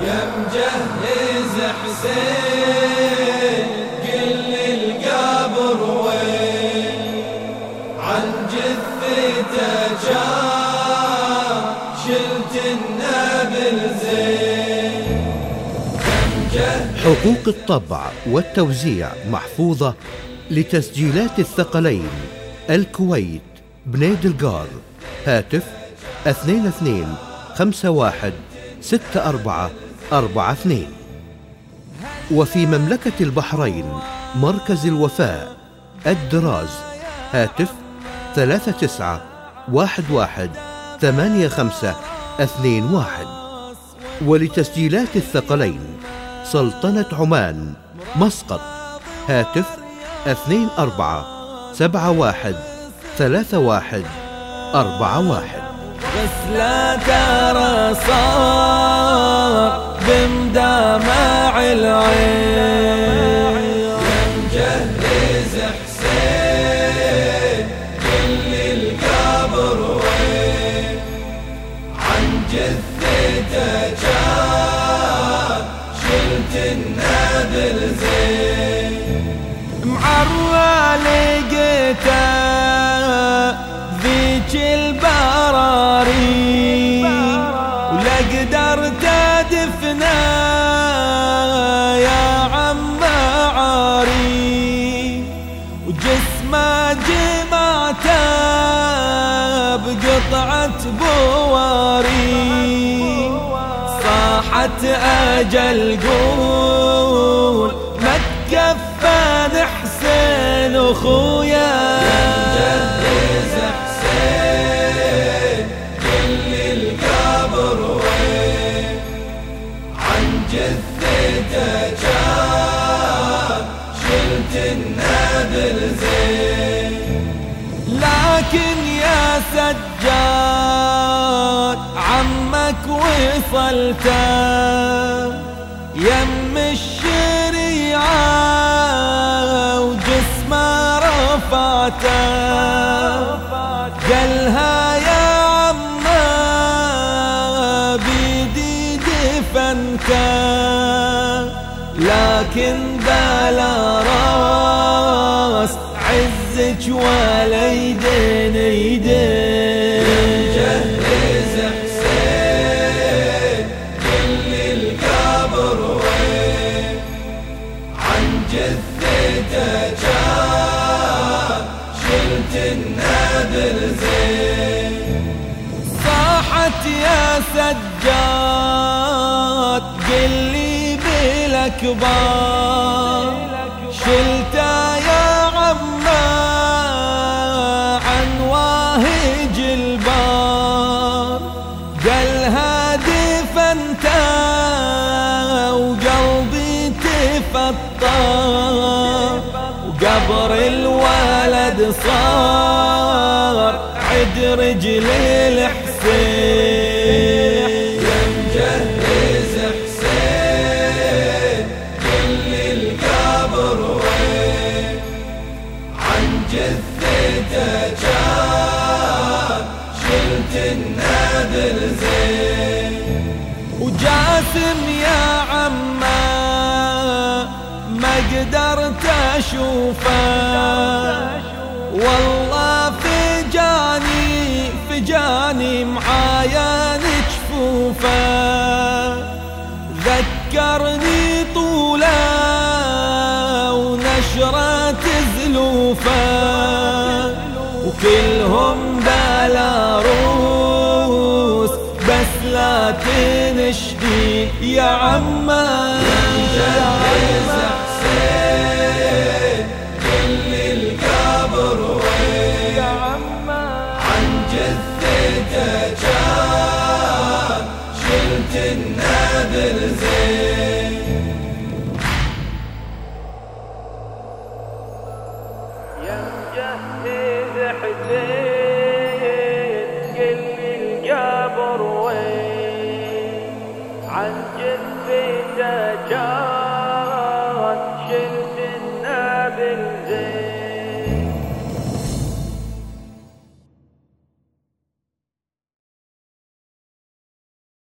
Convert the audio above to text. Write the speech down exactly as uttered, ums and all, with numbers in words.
يا مجهز حسين قل لي القبر وين عن جثته جاء شلت النبل زين. حقوق الطبع والتوزيع محفوظة لتسجيلات الثقلين الكويت بنيد القار. هاتف اثنين اثنين خمسة واحد ستة أربعة أربعة اثنين. وفي مملكة البحرين مركز الوفاء الدراز. هاتف ثلاثة تسعة واحد واحد ثمانية خمسة اثنين واحد. ولتسجيلات الثقلين سلطنة عمان مسقط. هاتف اثنين أربعة سبعة واحد ثلاثة واحد أربعة واحد. غسلة ترى صار بمدامع العين. يا مجهز حسين قل لي القبر وين عن جثته جاء شلت النبل زين. معروى لقيته ذيك البراري ولا قدرت ادفنه يا عم عاري وجسمه جمعته بقطعة بواري صاحت اجل قول ما تكفن حسين اخويا. جثته جاء شلت النبل زين. لكن يا سجاد عمك وصلته يم الشريعة وجسمه رفعته قالها يا عمه بيدي دفنته لكن بلا راس عزك ولا يدين يدين. مجهز حسين قل لي القبر وين عن جثته جاء شلت النبل زين. صاحت يا سجاد قل لي بالأكبر شلته يا عمه عن واهج البار قالها دفنته وقلبي تفطر وقبر الولد صار عد رجل الحسين. يا مجهز حسين قل لي القبر وين عن جثته جاء شلت النبل زين. وجاسم يا عمه ما قدرت اشوفه والله فجاني فجاني معايا جفوفه ذكرني طوله ونشرة زلوفه وكلهم بلا روس بس لا تنشدي يا عمه. مجهز حسين قل لي القبر وين يا عمه عن جثته جاء شلت النبل زين. يا مجهز حسين قل لي القبر وين عن جثته جاء